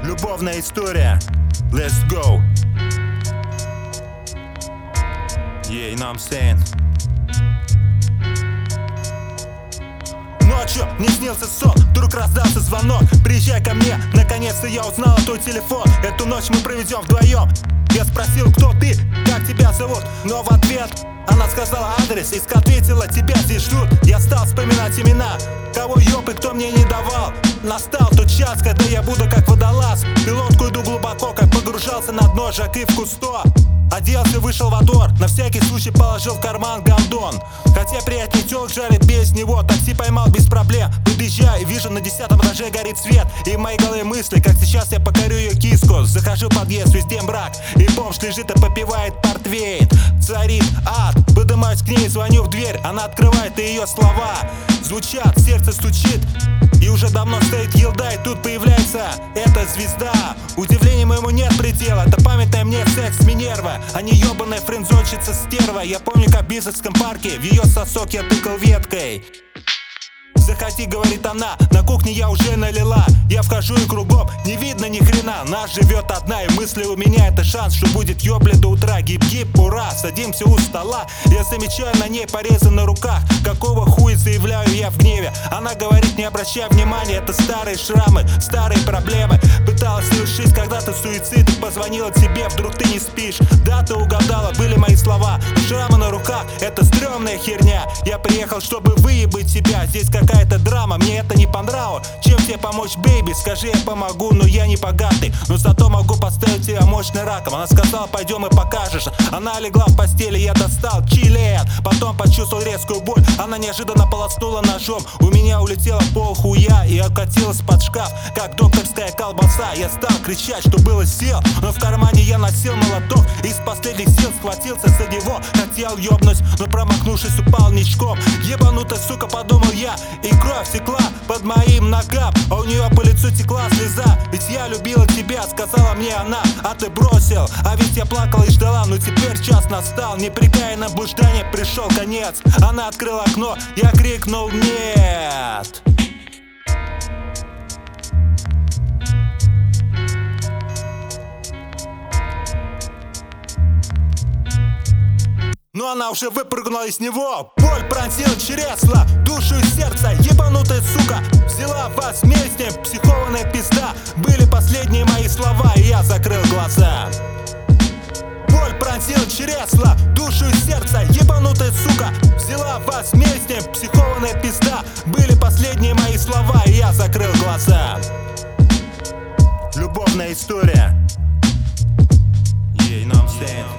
Любовная история. Let's go. Yeah, you know what I'm saying? Ночью мне снился сон, вдруг раздался звонок. Приезжай ко мне, наконец-то я узнала твой телефон. Эту ночь мы проведем вдвоем. Я спросил, кто ты, как тебя зовут, но в ответ она сказала адрес, и ответила, тебя здесь ждут. Я стал вспоминать имена, кого ёб и кто мне не давал. Настал тот час, когда я буду как водолаз. Пилотку иду глубоко, как погружался на дно, Жак Ив Кусто. Оделся, вышел во двор, на всякий случай положил в карман гондон. Хотя приятнее тёлок жарит без него. Такси поймал без проблем, подъезжаю, вижу, на 10-м этаже горит свет. И в моей голове мысли, как сейчас я покорю ее киску. Захожу в подъезд, везде мрак, и бомж лежит и попивает портвейн. Царит ад, поднимаюсь к ней, звоню в дверь. Она открывает, и ее слова звучат, сердце стучит. И уже давно стоит елда, и тут появляется эта звезда. Удивлению моему нет предела, это памятная мне секс Минерва, а не ёбаная френдзонщица стерва. Я помню, как в Бисовском парке в ее сосок я тыкал веткой. Заходи, говорит она, на кухне я уже налила. Я вхожу и кругом не видно ни хрена. Нас живет одна, и мысли у меня это шанс, что будет ёбля до утра. Гип-гип, ура, садимся у стола. Я замечаю на ней порезы на руках. Какого хуя, заявляю я в гневе. Она говорит, не обращай внимания, это старые шрамы, старые проблемы. Пыталась совершить когда-то суицид, и позвонила тебе, вдруг ты не спишь. Да, ты угадала, были мои слова. Шрамы на руках, это стрёмная херня. Я приехал, чтобы выебать тебя. Здесь какая-то драма, мне это не понравилось. Чем тебе помочь, бейби? Скажи, я помогу, но я не богатый. Но зато могу поставить тебя мощный раком. Она сказала, пойдем и покажешь. Она легла в постели, я достал член. Потом почувствовал резкую боль. Она неожиданно полоснула ножом. У меня улетела пол хуя и окатилась под шкаф, как докторская колбаса. Я стал кричать, что было сил, но в кармане я носил молоток. Из последних сил схватился за него, хотел ёбнуть, но промахнувшись упал ничком. Ебанутая сука, подумал я, и кровь текла под моим ногам, а у нее по лицу текла слеза. Ведь я любила тебя, сказала мне она, а ты бросил. А ведь я плакала и ждала, но теперь час настал. Непрекаянное блуждание, пришел конец. Она открыла окно, я крикнул нет. Но она уже выпрыгнула из него. Боль пронзила чресла, душу и сердце. Ебанутая сука взяла возмездие. Психованная пизда, были последние мои слова, и я закрыл глаза. Боль пронзила чресла, душу и сердце. Ебанутая сука взяла возмездие. Психованная пизда, были последние мои слова, и я закрыл глаза. Любовная история. Yeah, you know what I'm saying?